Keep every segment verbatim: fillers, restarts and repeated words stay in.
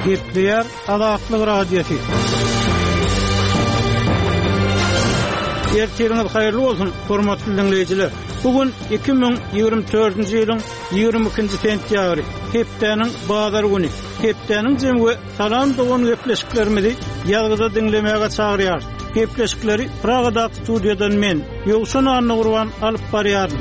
Gepleyer Azatlyk radiosu. Ertiriniz hayırlı olsun, hormatly dinleyijiler. Bugün iki bin ýygrimi dördünji ýylyň ýygrimi ikinji sentýabry, hepdeniň bazar güni. Hepdeniň jemgy salam dogan gepleşiklerimizi ýazgyda dinlemäge çagyrýar. Gepleşikleri Pragada studiýadan men, Ýowşan Anna Gurban alyp barýarym.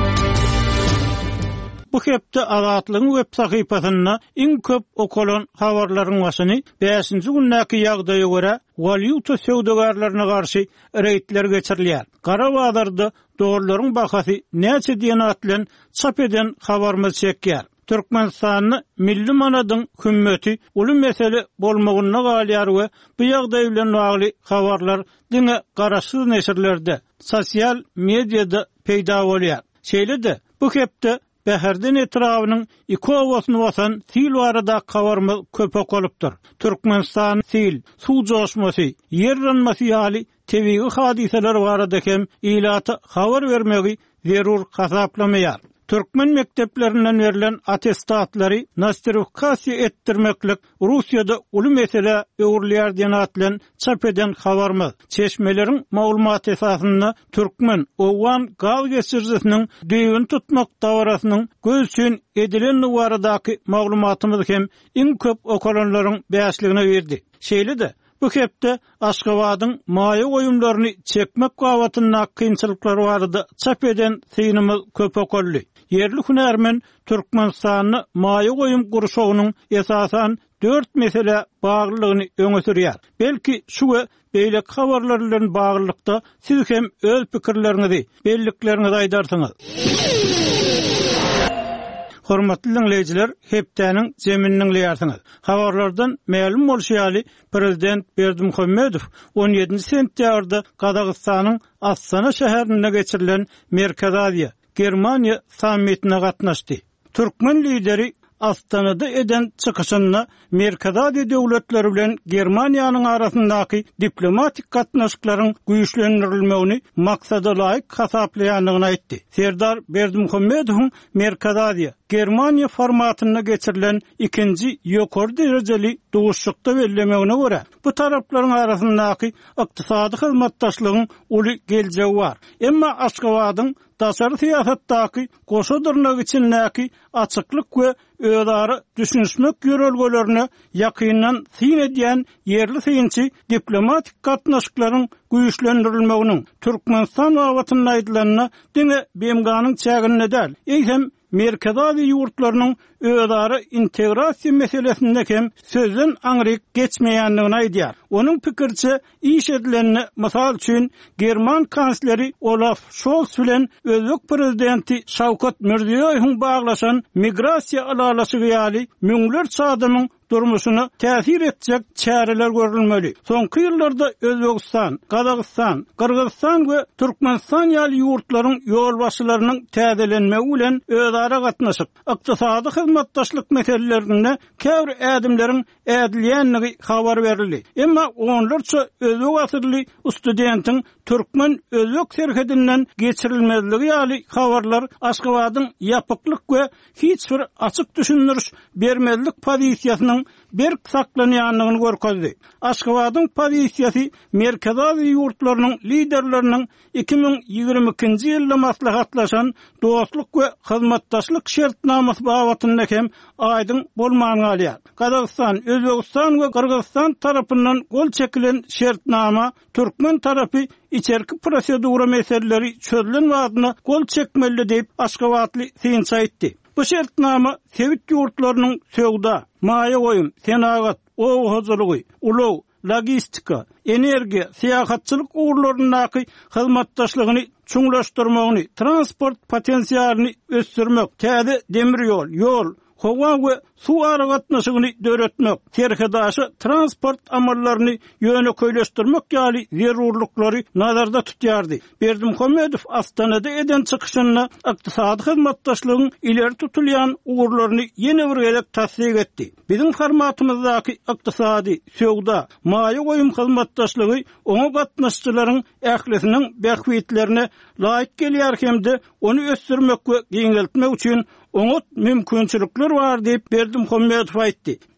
Bu hepde Azatlygyň web sahypasyna iň köp okulan habarlaryň başyny beşinji günnäki ýagdaýa görä valyuta söwdegarlaryna garşy reýtler geçirilýär. Gara bazarda dolarlaryň bahasy näçe diýen atlan çap eden habarymyz çekýär. Türkmenistanyň milli manadyň hümmäti uly mesele bolmagyna galýar we bu ýagdaý bilen bagly habarlar diňe garaşsyz neşirlerde, sosial mediada peýda bolýar. Şeýle-de bu hepde Beherden etrawynyň iki owasyny basan sil barada habarmy köpek bolupdyr. Türkmenistan sil, suw joşmasy, yer ranmasy ýaly tebii hadiseler barada hem ilaty habar bermegi zerur hasaplamaýar. Türkmen mekteplerinden verilen atestatlary nostrifikatsiýa etdirmeklik Russiýada uly mesele öwürlýär diýen atlan çap eden habarmy. Çeşmeleriň maglumaty esasyna Türkmen owan gaz geçirjisiniň düýün tutmak dawrasynyň gözsün edilen baradaky maglumatymyz hem iň köp okulanlaryň beýasligine berdi. Şeýle-de bu hepde Aşgabatyň maýa goýumlaryny çekmek gawatyna kynçylyklary barada çap eden synymyz köp okully. Yerli hünärmen Türkmenistanyň maýa goýum gurşagynyň esasan dört mesele baglylygyny öňe sürýär. Belki şu we beýle habarlar bilen baglykda siz hem öz pikirleriňizi, belliklerinizi aýdarsyňyz. Hormatly dinleyijiler, hepdeniň jemininiň ýarsyňyz. Habarlardan ma'lum bolýaly, Prezident Berdimuhammedow on ýedinji sentýabrda Kazakstanyň Astana şäherinde geçirilen Merkez Aziýa Germaniýa sammitine gatnaşdy. Türkmen lideri Astanada eden çykyşyna Merkez Aziýa döwletleri bilen Germaniýanyň arasyndaky diplomatik gatnaşyklaryň güýçlendirilmegini maksada laýyk hasaplaýanlygyny aýtdy. Serdar Berdimuhammedow Merkez Aziýa Germaniýa formatyna geçirilen ikinji ýokary derejeli dowuşykda bellemegine görä bu taraplaryň arasyndaky ykdysady hyzmatdaşlygyň uly geljegi bar. Emma Aşgabatyň daşary siýasatdaky goşadyrnak içindäki açyklyk we özara düşünmek ýörelgelerine ýakyndan syn edýän yerli synçy diplomatik gatnaşyklaryň güýçlendirilmeginiň Türkmenistan wawatyna aýdylanyna diňe bemganyň çägine däl. Eýsem Merkez Aziýa ýurtlarynyň özara integrasiýa meselesinde hem sözden aňryk geçmeýändigini aýdýar. Onuň pikirçe iş edilenini mysal üçin German kansleri Olaf Scholz bilen özbek prezidenti Şawkat Mirziýoýewiň baglaşan migrasiýa alalasy ýaly müňler çadymyň durmuşuna täsir etjek çäreler görülmeli. Soňky ýyllarda Özbegistan, Kazakystan, Kyrgyzstan we Türkmenistan ýaly ýurtlaryň ýolbaşçylarynyň täzelenmegi bilen özara gatnaşyp, ykdysady hyzmatdaşlyk meselelerinde käbir ädimleriň ädilýänligi habar berildi. Emma onlarça özbek asyrly studentiň Türkmen özbek serhedinden geçirilmezligi ýaly habarlar Aşgabatyň ýapyklyk we hiç bir açyk düşündiriş bermezlik pozisiýasynyň bir saklanýanlygyny görkezdi. Aşgabatyň pozisiýasy Merkez Aziýa ýurtlarynyň liderleriniň iki bin ýygrimi ikinji ýylda maslahatlaşan dostluk we hyzmatdaşlyk şertnamasy babatyna hem aýdyň bolmagyny alýar. Kazakystan, Özbegistan we Kyrgyzstan tarapyndan gol çekilen şertnama Türkmen tarapy içerki prosedura meseleleri çözülen wagtyna gol çekmeli diýip Aşgabatly synçy aýtdy. Bu şertnama Sewit ýurtlarynyň söwda, maýa goýum, senagat, ow hazırlygy, ulaw, logistika, energiýa, syýahatçylyk uğurlaryndaky hyzmatdaşlygyny çuňlaşdyrmagyny, transport potensiýalyny ösdürmek, täze demir ýol, ýol, howa we suw aragatnaşygyny döretmek, terhedaşy transport amallaryny ýöne köýleşdirmek ýaly zerurlyklary nazarda tutýardy. Berdimuhammedow Astanada eden çykyşyna ykdysady hyzmatdaşlygyň ileri tutulýan uğurlaryny ýene bir gelek tasdik etdi. Bizim formatymyzdaky ykdysady, söwda, maýa goýum hyzmatdaşlygy oňa gatnaşçylaryň ählisiniň bähwitlerine laýyk gelýär hemde onu ösdürmek we giňeltmek üçin oňa mümkinçilikler bar diýip Berdimuhammedow aýtdy.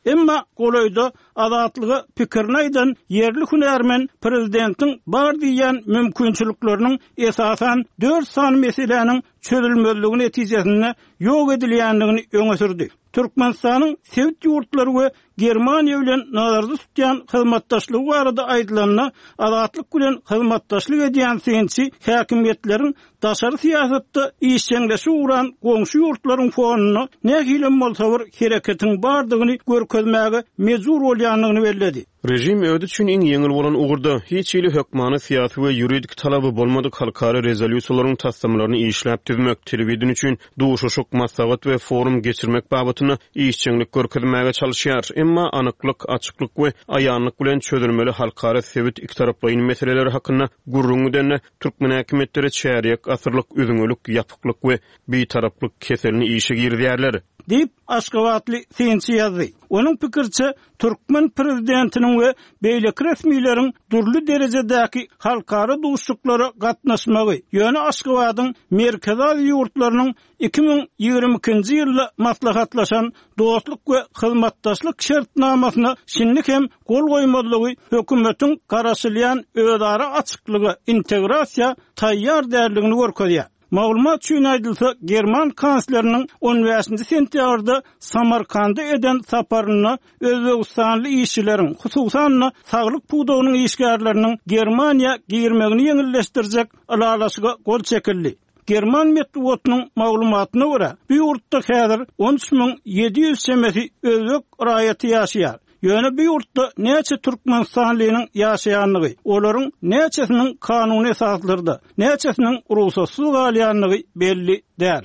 Emma goloyda azatlygy pikirini aýdan yerli hünärmen prezidentin bar diýen mümkinçilikleriniň esasan dört san meseleniň çözülmezligi netijesinde ýok edilýändigini öňe sürdi. Türkmenistanyň Sewit ýurtlary we Germaniýa bilen nazarda tutýan hyzmatdaşlygy barada aýdylanyna azatlyk bilen hyzmatdaşlyk edýän sençi häkimetleriň daşary siýasatda işçileşi uğran goňşy ýurtlaryň fonuny nähilem bolsa bir hereketiň bardygyny görkezmäge mejbur bolýanlygyny belledi. Rejim ödü üçün iň ýeňil bolan ugurda hiç ýyly hökmany syýasy we ýuridik talaby bolmadyk halkara rezolýusiýalaryň tasdamlaryny işläp düzmek, telewizyon üçin duşuşuk maslahat we forum geçirmek babatyny işçilik görkezmäge çalışýar. Emma anyklyk, açyklyk we aýanlyk bilen çözülmeli halkara sewit iki taraplyň meseleleri hakynda gurrungy denne türkmen häkimetleri çäriýek asyrlyk üzüňlük, ýapyklyk we beýtaraplyk keselini işe girýärler. Dip Aşgabatly sençi ýazdy. Onuň pikirçe Türkmen prezidentiniň we beýleki resmiýleriň durly derejedäki halkara duşuklara gatnaşmagy ýöne Aşgabatyň merkezi ýurtlarynyň iki ming ýigirme ikinji ýylda maslahatlaşan dostluk we hyzmatdaşlyk şertnamasyna şinlik hem gol goýmadlygy hökümetiň garaşylýan özara açyklygy, integrasiýa taýýar därligini görkezýär. Maglumat üçin aýdylsa, German kansleriniň on beşinji sentýabrda Samarkanda eden saparyna Özbegistanly işçileriň, hususan saglyk puwdawynyň işgärleriniň Germaniýa girmegini ýeňilleşdirjek alalaşyga gol çekildi. German medeniýetiniň maglumatyna görä, bu ýurtda häzir on üç ming yedi ýüz semesi özbek raýaty ýaşaýar. Ýöne bu ýurtda näçe türkmenistanlynyň ýaşaýanlygy, olaryň näçesiniň kanuny esaslarynda, näçesiniň ruhsatsız galýanlygy belli däl.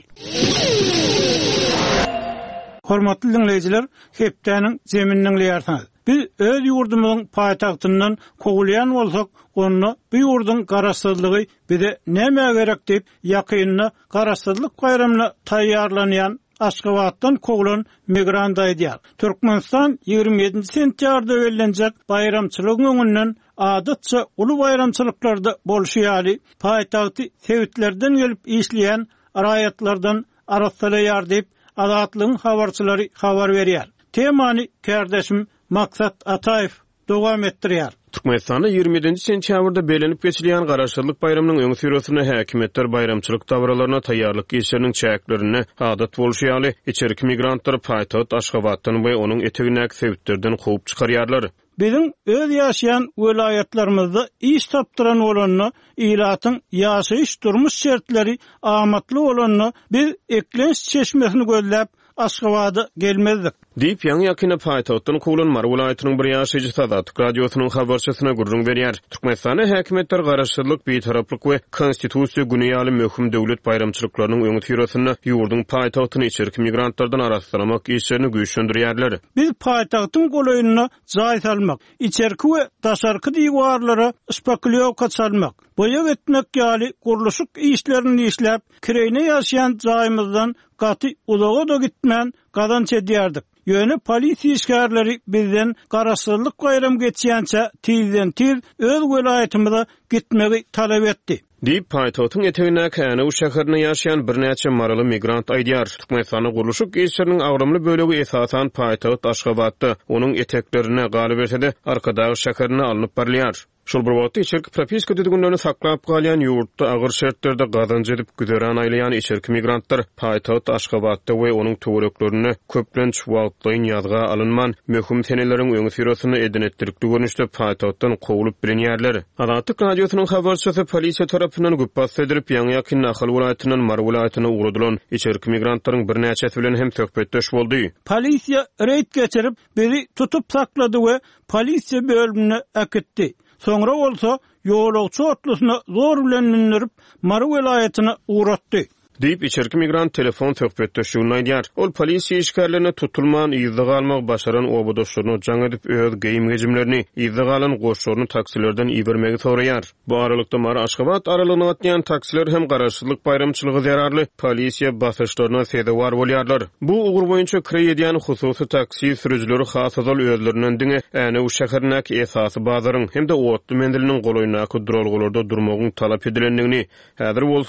Hormatly dinleýijiler, hepdeniň zemininiň ýarsyny. Biz öz ýurdumyzyň paýtagtyndan kowulýan bolsak, onu bu ýurduň garaşsyzlygy bize näme gerek diýip ýakynyna garaşsyzlyk bayramyna taýýarlanýan Aşgabatdan kowulan migrant aýdýar. Türkmenistan ýigirme ýedinji sentýarda öýlenjek bayramçylygyň öňünden adatça uly bayramçylyklarda bolşýaly paýtagty Sewitlerden gelip işleýän raýatlardan araslaýar diýip azatlygyň habarçylary habar berýär. Temany kardeşim Maksat Ataýew dowam etdirýär. Türkmenistanda ýigirme ýedinji sentýabrda belenip geçilen garaşsyzlyk bayramynyň öňe sürýäsine häkimetler bayramçylyk dawralaryna taýýarlyk işleriniň çäklerini adat bolşýaly içerki migrantlar paýtagat Aşgabatdan we onuň etegindäki Sewitlerden gowy çykarýarlar. Bizim öz ýaşaýan welaýatlarymyzda iş tapdyran bolanyny, ilatyň ýaşaýyş durmuş şertleri amatly bolanyny biz eklenç çeşmesini gözläp Aşgabada gelmezdik. Diýip ýaňy ýakyna paýtagatdan kowulan Mar welaýatynyň bir ýaşaýjy Sadat radiosynyň habarçysyna gurrun berýär. Türkmenistana häkimetler garaşsyzlyk, beýtaraplyk we konstitusiýa güni ýaly möhüm döwlet bayramçylyklarynyň öňe sürýäsine ýurdun paýtagtyny içerki migrantlardan araşdyrmak işlerini güýçlendirýärler. Biz paýtagtyň golaýyna jaý salmak, içerki we daşarky diýwarlara spekulaýa salmak, boýa etmek ýaly guruluşyk işlerini işläp, kireyne ýaşaýan jaýymyzdan gaty uzaga da gitmän gadan çedýärdik. Ýöne polisiýa işgärleri bizden garaşsyzlyk bayram geçýänçe tizden tiz öz welaýatymyza gitmegi talap etdi. Diýip paýtagtyň etegindäki Änew şäherine ýaşaýan bir näçe maraly migrant aýdýar. Türkmenistanyň guruluşyk işleriniň awramly bölegi esasan paýtagat Aşgabatda, onuň eteklerine galyp etse-de arkadaky şäherine alınıp barilýar. Şol bir wagtda içerki propiska düzgünlerini saklap galýan ýurtda agyr şertlerde gazanç edip güderan aýlayan içerki migrantlar paýtagat Aşgabatda we onuň töwereklerini köplenç wagtlaýyn ýazga alynman möhüm seneleriň öňe sürýäsine edenetdirikli görnüşde paýtagatdan kowulup bilinýärler. Azatlyk radiosynyň habarçysy polisiýa tarapyndan güpas edilip ýaňy ýakyn Nahal welaýatynyň Mar welaýatyna uğradylan içerki migrantlaryň bir näçesi bilen hem söhbetdeş boldy. Polisiýa reýd geçirip biri tutup saklady we polisiýa bölümine aketdi. Soňra bolsa ýolagçy otlusyna zor bilen mindirip Mar welaýatyna uğratdy. Diýip içerki migrant telefon söhbetdeşigini aýdýar. Ol polisiýa işgärlerine tutulman ýyzdyga almak başaran obadoşlaryny jaň edip öz geýim rejimlerini ýyzdyga alan goşlaryny taksilerden iýermegi soraýar. Bu aralykda Mar Aşgabat aralygyny atýan taksiler hem garaşsyzlyk bayramçylygy zararly polisiýa basyşlaryna sebäpdar bolýarlar. Bu ugur boýunça kirä edýän hususy taksi sürüjileri hasazal özlerinden diňe Änew şäherindäki esasy bazaryň hem de otly mendiliniň golaýyndaky duralgylarda durmagyň talap edilendigini, häzir bolsa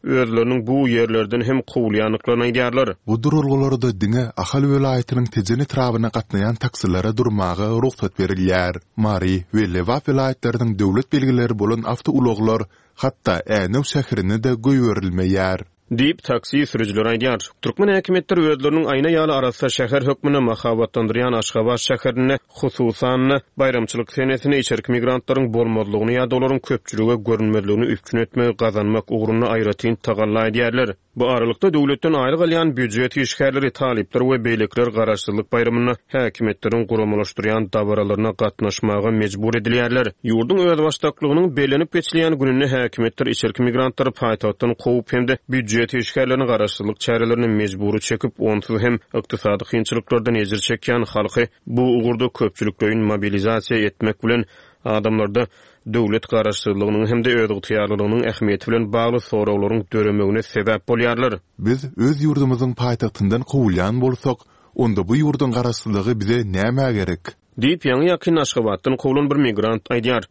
özleriniň bu ýerlerden hem kowulýanlyklaryny aýdýarlar. Bu durulgularda diňe Ahal welaýatynyň tejeni trabyna gatnaýan taksilara durmagy ruhsat berilýär. Mari we Lewap welaýatlarynyň döwlet belgileri bolan awtouloglar hatda Änew şäherini de göýberilmeýär. Diýip taksi sürüjileri aýdýar. Türkmen häkimetleri özleriniň aýna ýaly arasynda şäher hökmüne mahabatlandyrýan Aşgabat şäherini, hususan bayramçylyk senesine içerik migrantlaryň bolmadlygyny ýa-da olaryň köpçülüge görünmezligini üstün etmek, gazanmak ugruna aýratyn tagalla edýärler. Bu aralykda döwletden aýryk alýan büdjet işgärleri, talipler we beýlekler garaşsyzlyk bayramyna häkimetleriň guramalaşdyrýan dabaralaryna gatnaşmaga mejbur edilýärler. Ýurdun öz başdaklygynyň belenip geçilýän gününe häkimetler içerik migrantlary paýtagtdan gowy hemde büdjet işgärlerini garaşsyzlyk çärelerini mejburi çekip onsuz hem ykdysady kynçylyklardan ezir çekýän halky bu ugurda köpçülükleýin mobilizasiýa etmek bilen adamlarda döwlet garaşsyzlygynyň hem de özüň tyýarlygynyň ähmiýeti bilen bagly sorawlaryň döremegine sebäp bolýarlar. Biz öz ýurdumyzyň paýtagtyndan kowulýan bolsak, onda bu ýurdun garaşsyzlygy bize näme gerek? Diýip ýa-ni ýakyn Aşgabatdan kowulan bir migrant aýdýar.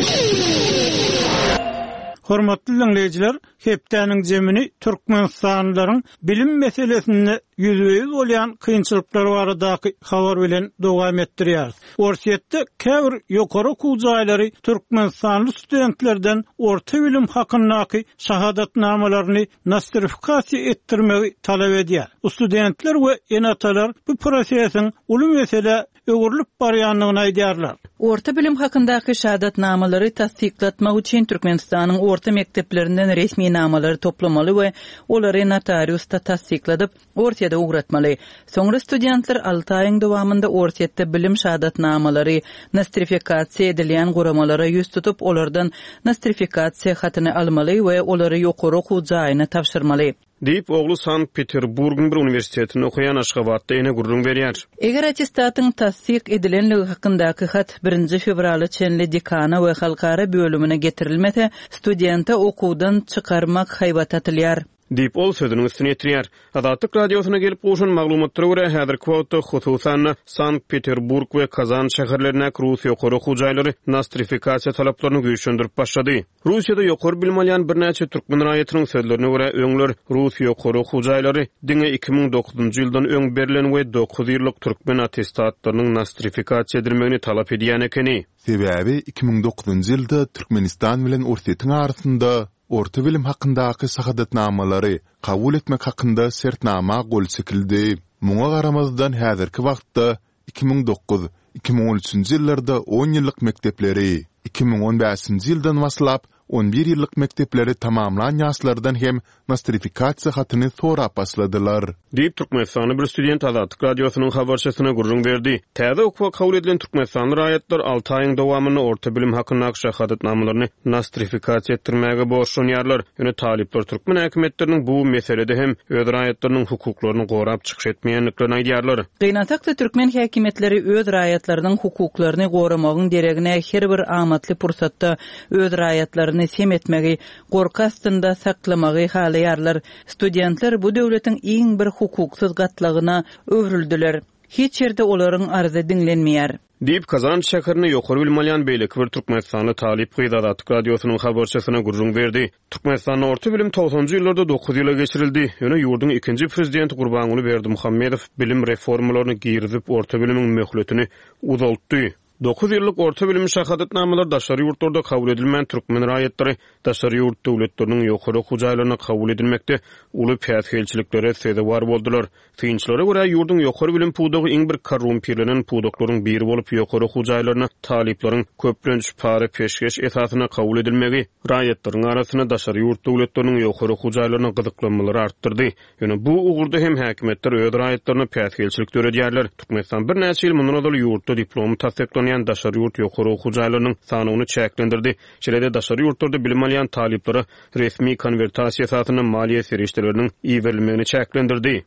Hormatly dinleyijiler, hepdäniň jemini türkmenistanylaryň bilim meselesinde ýüzüýüz bolýan kynçylyklary baradaky habar bilen dowam etdirýär. Orsiýetde käbir ýokary okuw jaýlary türkmenistanly studentlerden orta bilim hakyndaky şahadatnamalaryny nostrifikasiýa etdirmegi talap edýär. Studentler we enatalar bu prosesiň uly mesele öwürlüp barýanlygyny aýdýarlar. Orta bilim hakyndaky şahadatnamalary tasdiklatmak üçin Türkmenistanyň orta mekteplerinden resmi namalary toplamaly we olary notariusda tasdikladyp ortada ugratmaly. Soňra studentler alty aýyň dowamında ortada bilim şahadatnamalary nostrifikasiýa edilýän guramalara ýüz tutup olardan nostrifikasiýa hatyny almaly we olary ýokary okuw jaýyna tapşyrmaly. Diýip oglu Sankt-Peterburgyň bir universitetinde okuyan Aşgabatda ene gurrun berýär. Eger attestatyň tasdik edilenligi hakyndaky hat birinji fevraly çenli dekana we halkara bölümine getirilmese, studenta okuwdan çykarmak haýbat atylýar. Diýip ol sözüniň üstüne ýetirýär. Adatlyk radiosyna gelip goşun maglumatlara görä häzirki wagtda hususan Sankt-Peterburg we Kazan şäherlerine Russiýa ýokary okuw jaýlary nostrifikasiýa talaplaryny güýçlendirip başlady. Russiýada ýokary bilim alýan bir näçe türkmen raýatynyň sözlerine görä öňler Russiýa ýokary okuw jaýlary diňe iki ming dokuzunjy ýyldan öň berilen we dokuz ýyllyk türkmen attestatlarynyň nostrifikasiýa edilmegini talap edýän ekeni. Sebäbi iki ming dokuzunjy ýylda Türkmenistan bilen Orsiýetiň arasynda orta bilim hakyndaky şahadatnamalary kabul etmek hakynda sertnama gol çekildi. Muňa garamazdan häzirki wagtda iki ming dokuz iki ming on üçinji ýyllarda on ýyllyk mektepleri, iki ming on beşinji ýyldan başlap on bir ýyllyk mektepleri tamamlan ýaşlardan hem nostrifikasiýa hatyny sorap başladylar. Diýip Türkmenistanyň bir student Adatlyk radiosynyň habarçysyna gurrun berdi. Täze okuwa kabul edilen Türkmenistan raýatlar alty aýyň dowamyny orta bilim hakyndaky şahadatnamalaryny nostrifikasiýa etdirmäge borçlanýarlar. Ýöne talipler Türkmen häkimetleriniň bu meselede hem öz raýatlarynyň hukuklaryny gorap çykyş etmeýänliklerini aýdýarlar. Gynatykda Türkmen häkimetleri öz raýatlarynyň hukuklaryny goramagyň deregine her bir amatly pursatda öz raýatlaryny sem etmegi, gorkastynda saklamagy halaýarlar. Studentler bu döwletiň iň bir hukuksyz gatlygyna öwrüldiler. Hiç ýerde olaryň arzy dinlenmeýär. Diýip Kazan şäherine ýokary bilim alýan beýleki bir türkmenistanly talip Adatlyk radiosynyň habarçysyna gurrun berdi. Türkmenistanyň orta bilim togsonjy ýyllarda dokuz ýyla geçirildi. Ýöne ýurdun ikinji prezidenti Gurbanuly Berdimuhammedow bilim reformalaryny girizip orta bilimiň möhletini uzaltdy. dokuz ýyllyk orta bilim şahadatnamalar daşary ýurtlarda kabul edilmän türkmen raýatlary daşary ýurt döwletleriniň ýokary okuw jaýlaryna kabul edilmekde uly päsgelçiliklere sebäp boldular. Kynçylyklara görä ýurdun ýokary bilim puwdagy iň bir korrumpirlenen puwdaklaryň biri bolup ýokary okuw jaýlaryna taliplaryň köplenç pary peşgeş esasyna kabul edilmegi raýatlaryň arasyna daşary ýurt döwletleriniň ýokary okuw jaýlaryna gyzyklanmalary artdyrdy. Ýöne bu ugurda hem häkimetler öz raýatlaryna päsgelçilik döredýärler. Türkmenistan bir näçe ýyl mundan öňe ýurtda diplomy tasdiklanýan daşary ýurt ýokary okuw jaýlarynyň sanyny çäklendirdi. Şeýle daşary ýurtlarda bilim alýan taliplara resmi konwertasiýa esasyna maliýe serişdirleriniň iýerilmegini çäklendirdi.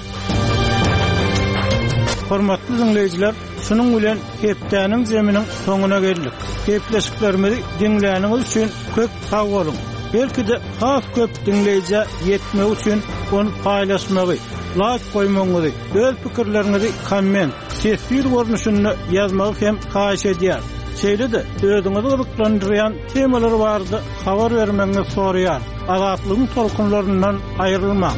Hormatly dinleyijiler, şunuň bilen hepdäniň jeminiň soňuna geldik. Hepleşiklerimizi dinläniňiz üçin köp sag bolun. Belki de has köp dinleýije ýetmek üçin onu paýlaşmagy, like goýmagy, öz pikirlerinizi komment, sesli görnüşinde ýazmagy hem haýyş edýär. Şeýle de özüňizi gyzyklandyran temalar bardy, habar bermeňizi soraýar. Azatlygyň tolkunlaryndan aýrylmak.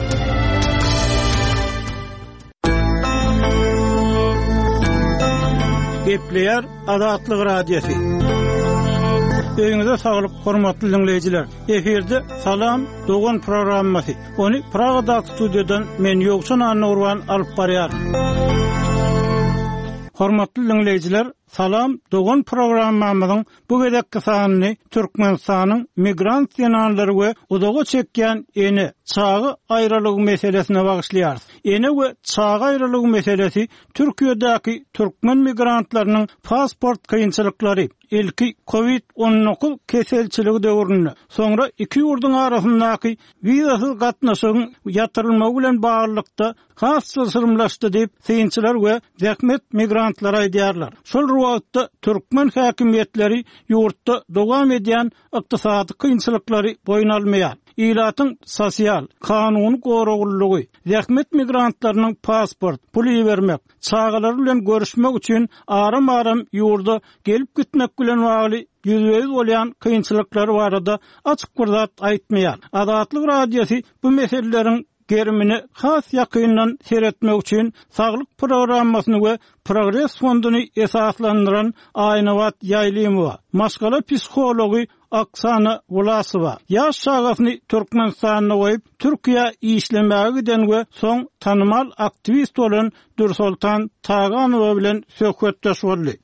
Gepleýär Azatlyk radiosu. Öňüňize saglyk, hormatly dinleýijiler. Eferde Salam Dogan programmasy. Ony Pragada studiodan men Ýogşan Anurwan alyp barýar. Hormatly dinleýijiler, Salam Dogan programmamyzyň bu gedekki sanyny Türkmenistanyň migrant ýanalary we udaga çekýän eni çağı aýralygy meselesine bagyşlaýar. Eni we çağı aýralygy meselesi Türkiýedäki türkmen migrantlarynyň pasport kynçylyklary, ilki covid on dokuz keselçiligi döwründe, soňra iki ýurduň arasyndaky wizasyz gatnaşygyň ýatyrylmagy bilen baglykda hassasyrmlaşdy diýip synçylar we zähmet migrantlara aýdýarlar. Şol wagtda türkmen häkimetleri ýurtda dowam edýän ykdysady kynçylyklary boyun almaýar. İlatyň sosial, kanuny goragullygy, zähmet migrantlarynyň pasport, pul bermek, çağalar bilen görüşmek üçin aram-aram ýurda gelip gitmek bilen bagly ýüzüňiz bolýan kynçylyklary barada açyk bir zat aýtmaýar. Azatlyk radiosu bu meselelerin gerimini has ýakyndan seretmek üçin saglyk programmasyny we Progress fonduny esaslandyran Aýnawat Ýaýlymowa, maşgala psihology Oksana Volasowa, ýaş şagasyny Türkmenistanyna goýup Türkiýe işlemäge giden we soň tanymal aktivist bolan Dursultan Taganowa bilen söhbetdeş boldy.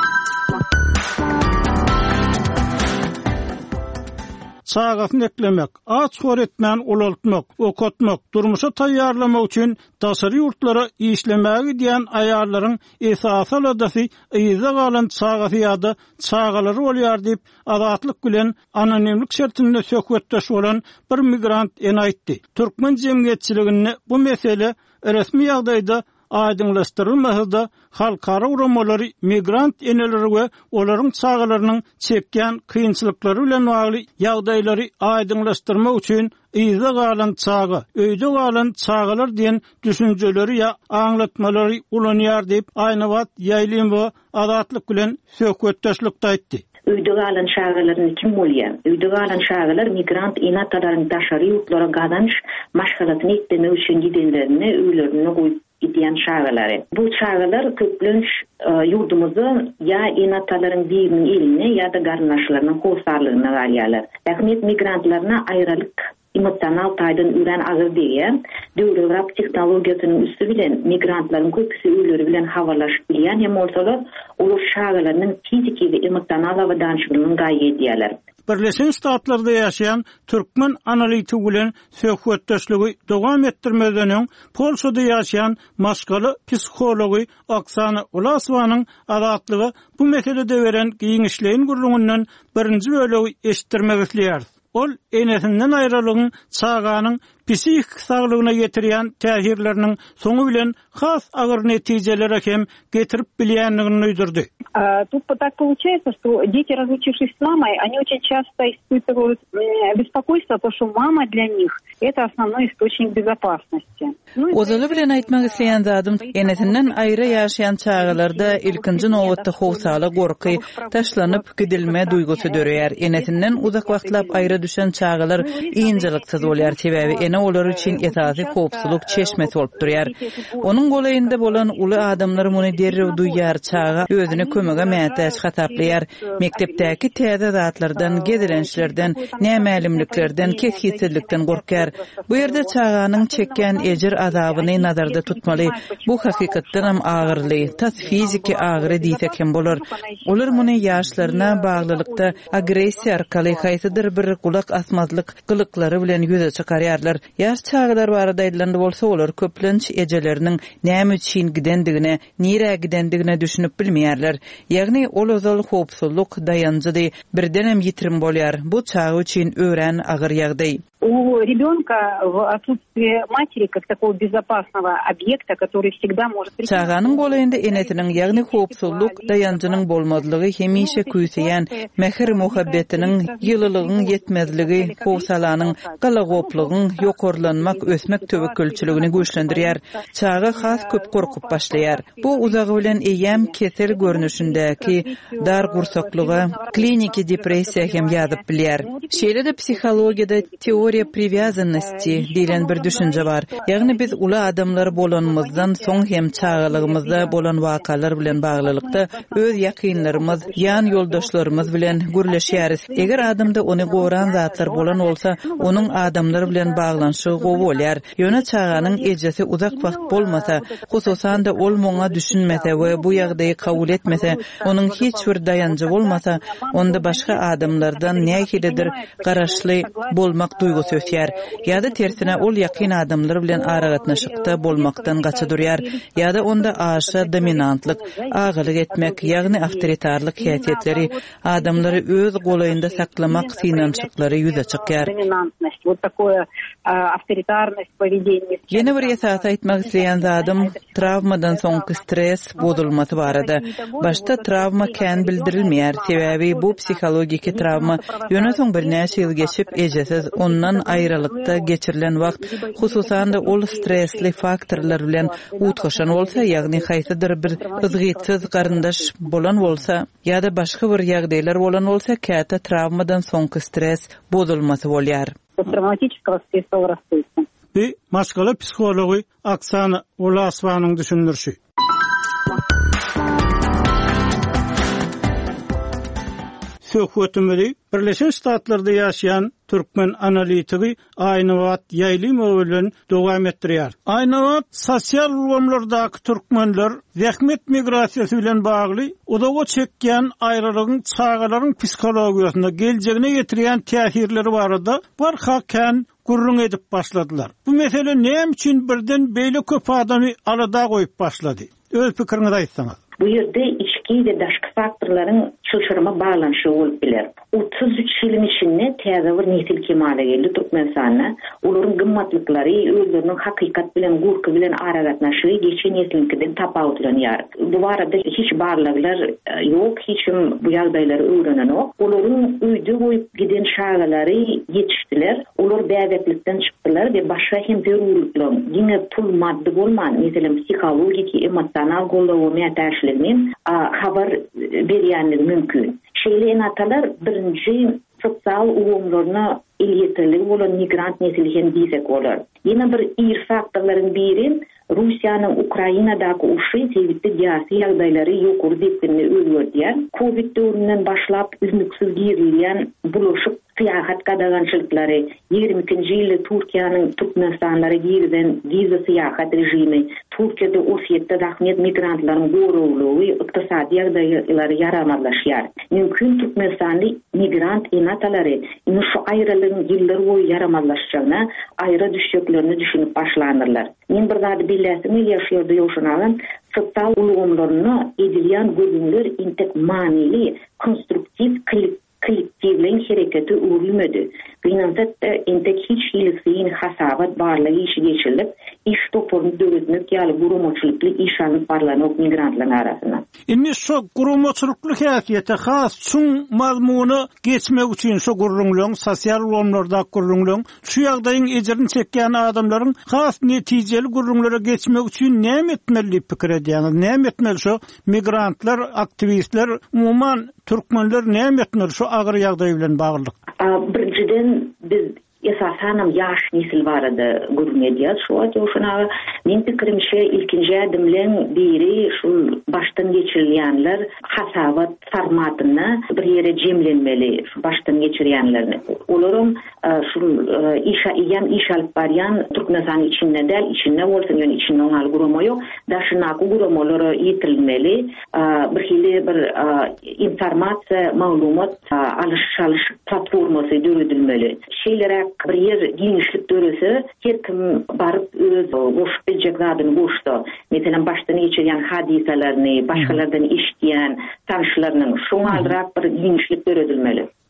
Çağasını eklemek, aç öğretmen olaltmak, okutmak, durmuşa tayyarlamak için daşary ýurtlara işlemäge diýen aýarlaryň esasy aladasy ýyza galan çağasy ýa-da çağalary bolýar diýip azatlyk bilen anonimlik şertinde söhbetdeş bolan bir migrant ene aýtdy. Türkmen jemgyýetçiligini bu mesele resmi ýagdaýda aýdyňlaşdyrylmasa halkara uramalary migrant eneleri we olaryň çağalarynyň çekýän kynçylyklary bilen bagly ýagdaýlary aýdyňlaşdyrmak üçin ýyza galan çağı, öýde galan çağalar diýen düşünjeleri ýa aňlatmalary ulanýar diýip Aýnawat Ýaýlymowa azatlyk bilen söhbetdeşlikde aýtdy. Öýde galan şagalarny kim bolýar? Öýde galan şagalar migrant inatalaryň daşary ýurtlara gadanyş maşgalatyny etmek üçin gidenlerini öýlerine goýup gidýän şagalary. Bu şagalar köplenç ýurdumyzyň ýa inatalaryň biriniň eline ýa-da garnaşlarynyň howsarlygyna galýarlar. Ähmet migrantlaryna aýralyk emosional taýdan üren agyr diýen, döwrap teknologiýasynyň üstü bilen migrantlaryň köpüsi öýleri bilen habarlaşyp bilýän hem bolsalar, olar şagalarynyň fiziki we emosional awdançylygyny gaýy edýärler. Birleşen Ştatlarda ýaşaýan türkmen analitik bilen söhbetdeşligi dowam etdirmeden Polşada ýaşaýan maşgaly psihology Oksana Volasowanyň azatlygy bu meselede beren giňişleýin gurulundan birinji bölegi eşitdirmek isleýär. Ol enesinden aýralygyň çağanyň psihik saglygyna getirýän täsirleriniň soňu bilen has agyr netijelere hem getirip bilýänligini öýdürdi. Тут так получается, что дети, разлучившись с мамой, они очень часто испытывают беспокойство, потому что мама для них – это основной источник безопасности. Ozaly bilen aýtmak isleýän zadym, enesinden aýra ýaşaýan çağalarda ilkinji nowatda howsala gorky, taşlanyp gidilme duýgusy döreýär. Enesinden uzak wagtlap aýra düşen çağalar ýyňjylyksyz bolýar, sebäbi ene olar üçin ýetazy howpsuzlyk çeşmesi bolup durýar. Onuň golaýynda bolan uly adamlar muny derrew duýýar, çaga özüne kömege mätäç hataplaýar. Mektepdäki täze zatlardan, gedilençlerden, nämälimliklerden, kesgitsizlikden gorkar. Bu ýerde çaganyň çekýän ejir azabyny nazarda tutmaly. Bu hakykatdan hem agyrly, tas fiziki agyry diýsek hem bolar. Olar muny ýaşlaryna baglylykda agressiýa arkaly haýsydyr bir gulak asmazlyk gylyklary bilen ýüze çykarýarlar. Ýaş çağlar barada aýdylandy bolsa, olar köplenç ejeleriniň näme üçin gidendigine, nire gidendigine düşünüp bilmeýärler. Ýagny ol özal howpsuzlyk dayanjydy, birden hem ýitirim bolýar. Bu çağı üçin ören agyr ýagdaý. У ребенка в отсутствие матери как такого безопасного объекта, который всегда может... Çağanın bolayında enetinin ýagny hopsulluk dayanjynyň bolmadlygy hemişe küýseýän mehr muhabbetiniň ýylylygyň ýetmezligi, howsalanyň galagoplygyň ýokarlanmak ösmek töwekkelçiligini güýçlendirýär. Çağa has köp gorkup başlaýar. Bu uzagy bilen eýem kesel görnüşindäki dar gursaklygy, kliniki depressiýa hem ýazyp bilýär. Şeýle-de psihologiýada teoriya привязанности diýilen bir düşünje bar. Ýagny biz ula adamlar bolanmyzdan soň hem çağalygymyzda bolan wakalar bilen baglylykda öz ýakynlarymyz, ýan ýoldaşlarymyz bilen gürleşýäris. Eger adamda ony goran zatlar bolan bolsa, onuň adamlar bilen baglanşygy gowy bolýar. Ýöne çağanyň ejesi uzak wagt bolmasa, hususan da ol moňa düşünmese we bu ýagdaýy kabul etmese, onuň hiç bir dayanjy bolmasa, onda başga adamlardan näkidir garaşly bolmak duýgusy ötýär. Ýa-da tersine ol ýakyn adamlar bilen aragatnaşykda bolmakdan gaça durýar. Ýa-da onda aşa dominantlyk, agylyk etmek, ýagny awtoritarlyk häsiýetleri adamlary öz golaýynda saklamak synançyklary ýüze çykýar. Вот такое авторитарность поведения. Ýene bir ýasat aýtmak isleýän adam travmadan soňky stres bozulmasy barada. Başta travma kän bildirilmeýär. Sebäbi bu psihologiki travma ýöne soň bir näçe ýyl geçip ejesiz ondan aýrylykda geçirilen wagt, hususan da ol stresli faktorlar bilen utgaşan bolsa, ýagny haýsydyr bir ızgytsiz garyndaş bolan bolsa, ýa-da başga bir ýagdaýlar bolan bolsa, käte travmadan soňky stres bozulmasy bolýar. Травматического стрессового расстройства. Bir Moskva psihologi Oksana Ulasovanyň düşündirşi. Söhbetimizi Birleşen Ştatlarda ýaşaýan türkmen analitigi Aynawat Ýaýlymow bilen dowam etdirýär. Aynawat sosial ulgamlardaky türkmenler zähmet migrasiýasy bilen bagly odaga çekýän aýrylygyň çağalaryň psikologiýasyna geljegine getirýän täsirleri barada barhakän gurrun edip başladylar. Bu mesele näme üçin birden beýle köp adamy alada goýup başlady? Öz pikiriňizi aýtsaňyz. Bu ýerde içki we daşky faktorlaryň çylşyrma baglanşy bolup biler. otuz üç ýylyň içinde täze bir nesil kemale geldi Türkmenistana. Olaryň gymmatlyklary, özleriniň hakykat bilen, gurky bilen aragatnaşygy geçen neslinkiden tapawutlanýar. Bu barada hiç barlyklar ýok, hiçim bu ýagdaýlary öwrenen ok. Olaryň öýde goýup giden şagalary ýetişdiler. Olar bädetlikden çykdylar we başga hem zerurluklar, ýene pul maddi bolman, meselem psihologik, emosional golaw mätäşligin habar berýänligi mümkin. Şeýle atalar birinji sosial ugamlaryna ilýetlik bolan migrant nesili hem diýsek bolar. Ýene bir ir faktorlaryň biri Russiýanyň Ukrainadaky uşy sebäpli ýasy ýagdaýlary ýokary depini öwrüdýär. Covid döwründen başlap üzmüksiz girilýän bulaşyk syýahat gadagançylyklary, ýigirme ikinji ýylda Türkiýanyň Türkmenistanlara girden viza syýahat rejimi, Türkiýede osýetde rahmet migrantlaryň gorowlugy, ykdysady ýagdaýlary yaramadlaşýar. Mümkin Türkmenistanly migrant enatalary indi şu aýrylygyň ýyllar boýy yaramadlaşjagyna aýra düşeklerini düşünüp başlanyrlar. Men bir zady billäsim ýaşaýardy ýoşunagan sosial ulgamlaryna edilýän gözümler intek manili, konstruktiv kollektivleň hereketi urilmedi. Beýnämde intek hiç ýylysyň hasabat barlygy işi geçirilip, iş topuny döwletmek ýaly gurumaçylykly iş alyp barlanan migrantlar arasynda. Indi şu gurumaçylykly häsiýete has çuň mazmuny geçmek üçin şu gurrunlaryň, sosial ulgamlarda gurrunlaryň, şu ýagdaýyň ejerini çekýän adamlaryň has netijeli gurrunlara geçmek üçin näme etmeli pikir edýäňiz? Näme etmeli şu migrantlar, aktivistler, umuman türkmenler näme etmeli şu agyr ýagdaý bilen baglyk? Birinciden biz esasanam yaş nesil barada gurmediyaz şu atyoşuna men pikirimçe ilkinji adımlen biri şu baştan geçirilýänler hasabat formatyna bir ýere jemlenmeli, şu baştan geçirýänlerini. Olaryň şu işa ýam iş alyp barýan Türkmenistan içinde del içinde bolsa ýöne içinde oňal gurama ýok, daşynaky guramolary ýetirilmeli, bir hili bir informasiýa, maglumat alyş platformasy döredilmeli. Şeýlere bir yer giňişlik döresi, her kim baryp öz goş biljek zadyny goşdy. Meselem başdan geçirýän hadiselerini, başgalardan işitýän tanşylarynyň şoňa alrak bir giňişlik döredilmeli.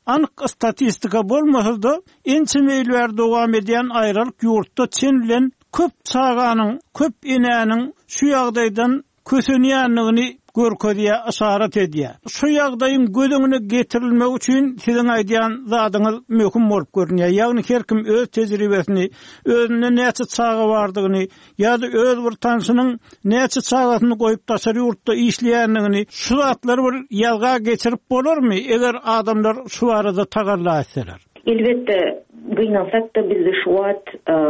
anyk statistika bolmasa da ençe meýilber dowam edýän aýralyk ýurtda çen bilen köp çağanyň, köp inäniň şu ýagdaýdan kösenýänligini görkezýär, aşarat edýär. Şu ýagdaýyň gödüňine getirilmek üçin siziň aýdýan zadyňyz möhüm bolup görünýär. Ýagny her kim öz tejribesini, özüne näçe çağı bardygyny, ýa-da öz bir tanşynyň näçe çağatyny goýup taşary ýurtda işleýänligini şu zatlary bir ýalga geçirip bolarmy eger adamlar şu arada tagarla etseler? Elbette gynansak da bizde şu wagt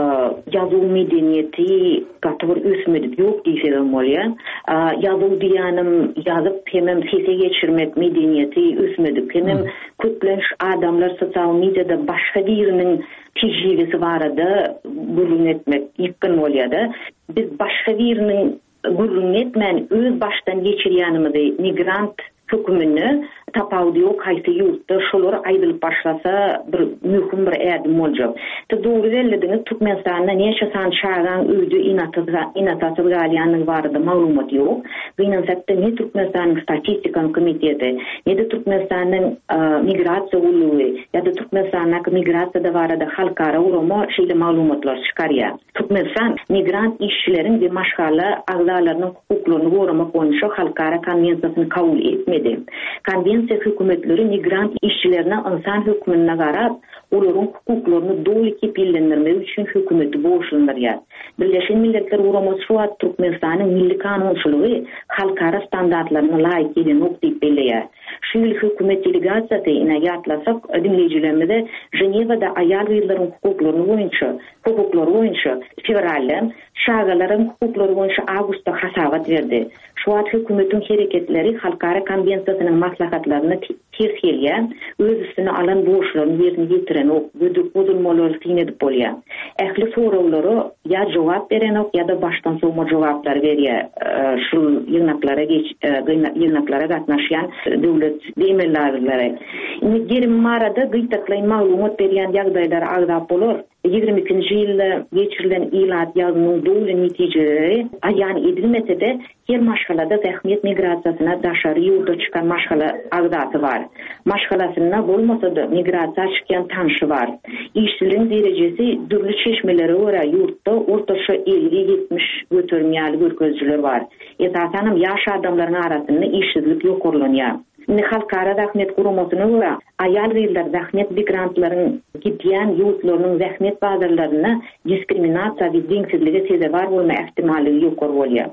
ýazyw medeniýeti gatyr ösmedip ýok diýsem bolýar. Ýazyw diýanym ýazyp hemem sese geçirmek medeniýeti ösmedip. Hemem köplenç adamlar sosial mediada başga biriniň tejribesi barada gurrun etmek ýykyn bolýar. Biz başga biriniň gurrun etmän öz başdan geçirýänimizi migrant hükümünü tapawdy ýok haýsy ýurtda şolar aýdylyp başlasa bir möhüm bir ädim boljak. Ta dogry bellidiňiz Türkmenistanda näçe san çağan öýdü inatyza inatasy galýanyň barada maglumat ýok. Gynansak da ne Türkmenistanyň statistika komiteti, ne de Türkmenistanyň migrasiýa uluwy, ýa-da Türkmenistanyň migrasiýa barada halkara urama şeýle maglumatlar çykarýar. Türkmenistan migrant işçileriň we maşgala agzalarynyň hukuklaryny goramak boýunça halkara konwensiýasyny kabul etmedi. Konvensiýa hökümetleri migrant işçilerine insan hükmüne garap, olaryň hukuklaryny doly kepillendirmek üçin hökümeti boşlandyrýar. Birleşen Milletler Uramasy şu wagt Türkmenistanyň milli kanunçylygy halkara standartlaryna laýyk gelenok diýip belleýär. Şu ýyl hökümet delegasiýasy ine ýatlasak, dinleýijilerimize Jenewada aýal gyýlaryň hukuklaryny boýunça, hukuklary boýunça fevralda, şagalaryň hukuklary boýunça awgustda hasabat berdi. Şu wagt hökümetiň hereketleri halkara konvensiýasynyň maslahatlaryny ters gelýär, öz üstüne alan boşlaryny ýerine getiren ok, gödük bozulmalary synedip bolýar. Ähli sorawlary ýa jogap berenok ýa-da başdan sowma jogaplar berýär. Şu ýygnaklara geç, ýygnaklara gatnaşýan döwlet demelerleri. Indi gerim marada gytaklaýan maglumat berýän ýagdaýlar agzap bolar. ýygrimi ikinji ýylda geçirilen ilat ýazynyň doly netijeleri aýan edilmese de her maşgalada zähmet migrasiýasyna daşary ýurda çykan maşgala agdaty bar. Maşgalasyna bolmasa da migrasiýa çykan tanşy bar. İşçiliň derejesi dürli çeşmelere göre ýurtda ortaça elli ýetmiş götürmýäli görkezjiler bar. Esasen ýaş adamlaryň arasynda işsizlik ýokurlanýar. Ne halkara zähmet guramasyna göre aýal gyýlar zähmet migrantlaryň gidýän ýurtlarynyň zähmet bazarlaryna diskriminasiýa we deňsizlige sebäp bolma ähtimalygy ýokary bolýar.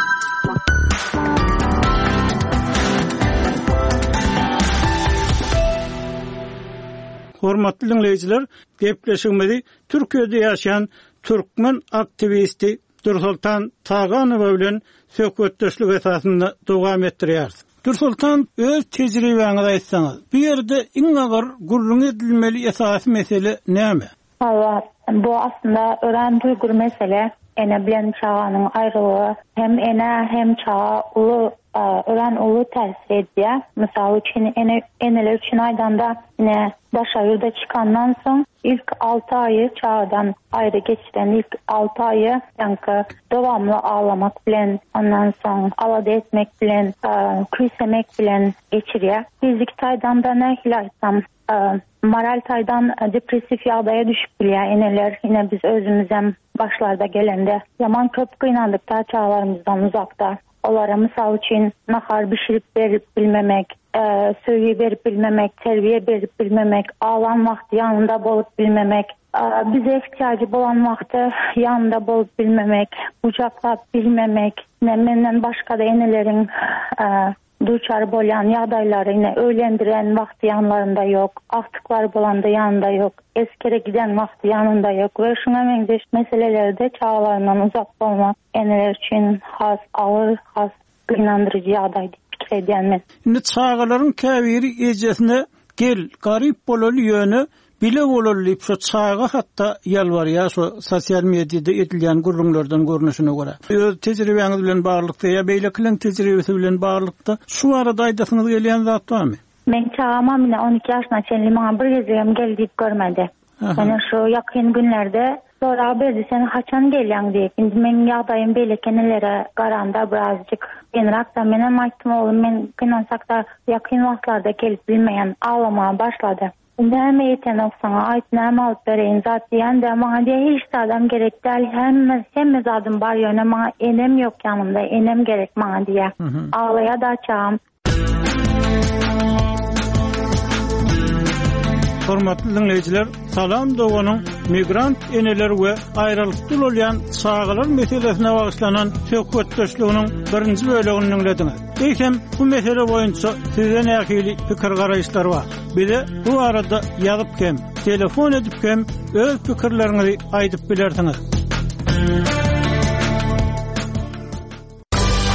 Hormatly dinleyijiler, gepleşigimizi Türkiýede ýaşaýan türkmen aktivisti Dursultan Taganow bilen söhbetdeşlik esasynda dowam etdirýär. Dursultan, öz tejribeňizi aýtsaňyz, bu ýerde iň agyr gurrun edilmeli esasy mesele näme? Allah, bu aslında ören duygur mesele. Ene bilen çağanın ayrılığı hem ene hem çağa ulu ören ulu täsir edýär. Mysal üçin ene eneler üçin aýdanda ine daşaýurda çykandan soň ilk altı aýy çağdan ayrı geçiren ilk altı aýy ýa-ni dowamly ağlamak bilen, ondan soň alada etmek bilen, küýsemek bilen geçirýär. Fizik taýdan ne aýtsam, moral taýdan depressif ýagdaýa düşüp bilýär eneler. Yine biz özümüz hem başlarda gelende yaman köp kıynandıkta çağlarımızdan uzakta. Olara misal için nahar pişirip verip bilmemek, e, söyü verip bilmemek, terbiye verip bilmemek, ağlan vakti yanında bolup bilmemek, e, bize ihtiyacı bolan vakti yanında bolup bilmemek, kucaklap bilmemek, ne menden başka da enelerin e, duçar bolan ýagdaýlary ine öýlendiren wagty yanlarında yok, aktıklar bolanda yanında yok, eskere giden wagty yanında yok ve şuna meňzeş meselelerde çağlarından uzak bolmak eneler üçin has ağır, has gynandyrıcı ýagdaý diýip pikir edýänmen. Indi çağalaryň käbiri ejesine gel, garyp bolaly ýöne bile bolarly şu çağa hatta ýalbarýar şu sosial mediada edilýän gurrunlardan görnüşine görä. Öz tejribeňiz bilen barlykda ýa beýlekiň tejribesi bilen barlykda şu arada aýdasyňyz gelýän zat barmy? Men çağama mine on iki ýaşyna çenli maňa bir gezegem gel diýip görmedi. Ana şu yakın günlerde sonra berdi sen haçan gelýän diýip, indi men ýagdaýym belekenelere garanda birazcık genrak da menen aýtdym oğlum men kynansak-da yakın wagtlarda gelip bilmeýän ağlamaya başlady. Näme ýeten oksaňa aýt näme alyp bereýin zat diýende maňa diýär hiç adam gerek däl hemme hemme zadym bar ýöne maňa enem ýok ýanymda enem gerek maňa diýär. Ağlaýa da çağım. Hormatly dinleyijiler, Salam Doganyň migrant eneler we aýrylykda bolýan çağalar meselesine bagyşlanan söhbetdeşliginiň birinji bölegini dinlediňiz. Eýsem bu mesele boýunça sizden nähili pikir garaýşlar bar. Bize bu arada ýazyp hem, telefon edip hem öz pikirleriňizi aýdyp bilersiňiz.